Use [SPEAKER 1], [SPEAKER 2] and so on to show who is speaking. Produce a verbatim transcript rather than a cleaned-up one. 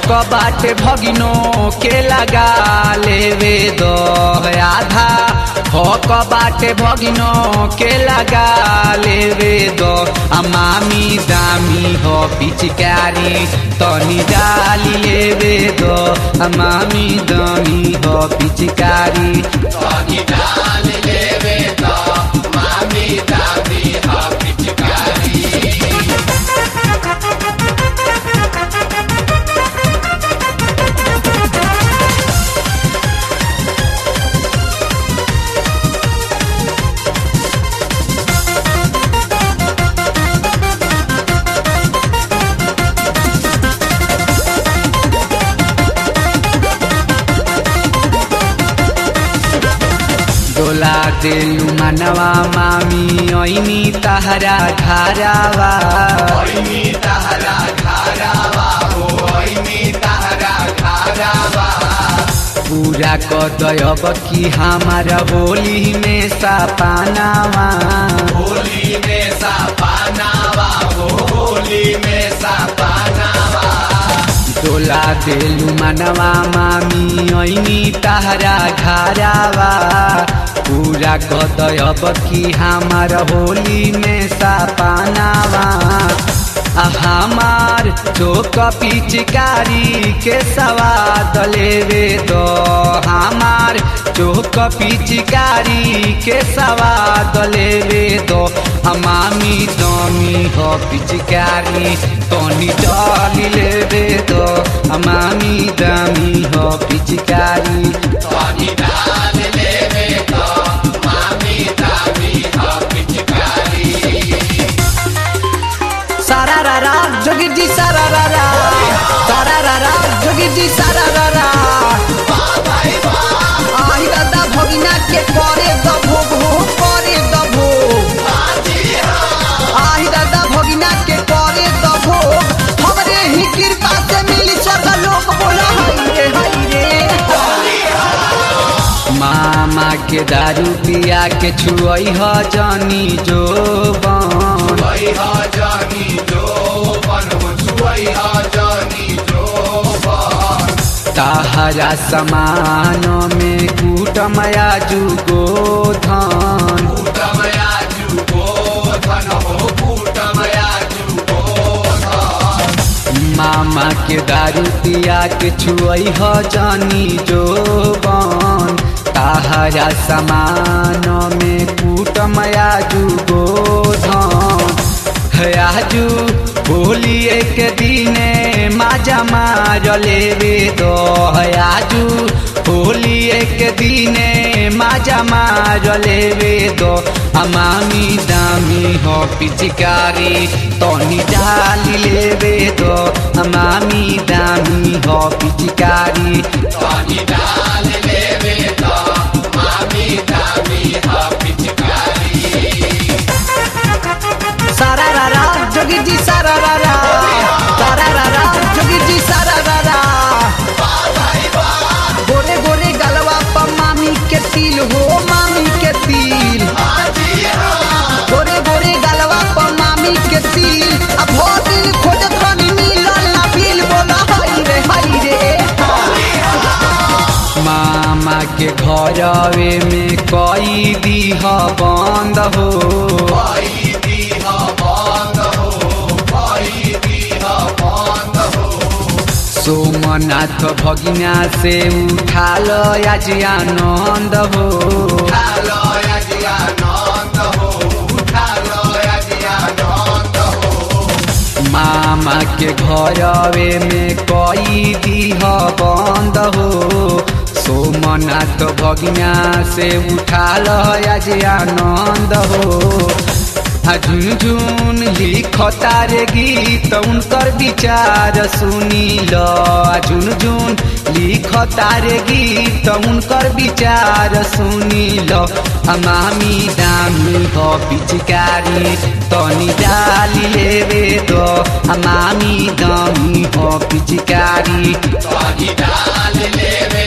[SPEAKER 1] हक बाटे भगिनो के लगा लेवे दो आधा हक बाटे भगिनो के लगा लेवे दो मामी दामी हो पिचकारी तनी डाली लेवे दो मामी दामी हो पिचकारी तनी डाल लेवे दो मामी दामी हो पिचकारी। डोला देलू मनवा मामी ओइनी तहरा घरावा ओइनी तहरा घरावा ओइनी तहरा घरावा पूरा कदयब की हमारा होली में सपनावा होली में सपनावा होली में सपनावा डोला देलू मनवा मामी ओइनी तहरा घरावा पूरा कदयब की हमार होली में सपनावा हमार चोक पिचकारी के सवाद लेवे दो हमार चोक पिचकारी के सवाद लेवे दो मामी दमी हो पिचकारी तनी डाली लेवे दो मामी दमी हो पिचकारी तनी डाल लेवे दो मामी दमी हो पिचकारी। सारा रारा जोगी जी सारा रारा सारा रारा जोगी जी सारा रारा आई दादा भगिना के करे द भोग हो करे द भोग आई दादा भगिना के करे द भोग हमरे ही कृपा से मिली स्वर्ग लोक बोला हाय रे हाय रे मामा के दारू पिया के छुई ह जानी जो बन ह जानी जो बन छुई ह जानी जो बन ताहरा समान में कूटमया जुगो धन कूटमया जुगो धन हो कूटमया जुगो धन मामा के दारू पिया के छुई ह जानी जो बन ताहरा समान में कूटमया जुगो धन आजू होली एक दिने माजा मार लेवे दो आजू होली एक दिने माजा मार लेवे दो मामी दामी हो पिचकारी तनी डाली लेवे दो मामी दामी हो पिचकारी तनी डाल लेवे दो मामी दामी हो पिचकारी। सारा रारा जोगी जी सारा रारा सारा रारा जोगी जी सारा रारा गोरे गोरे गलवा पर मामी के तिल हो मामी के तिल गोरे गोरे गलवा पर मामी के तिल अब हो दिल खोज खनी मिलल ना बिल बोला हाय रे हाय रे मामा के घरवे में कई दीह बंद हो सोमनाथ भगिना से उठा लो आज आनंद हो उठा लो आज आनंद हो उठा लो आज आनंद हो मामा के घरवे में कई दीह बंद हो सोमनाथ भगिना से उठा लो आज आनंद हो झुनझुन लिखता रे गीत उनकर विचार सुनी लो झुनझुन लिखता रे गीत उनकर विचार सुनी लो मामी दामी हो पिचकारी तनी डाली लेवे दो मामी दामी हो पिचकारी तनी डाल लेवे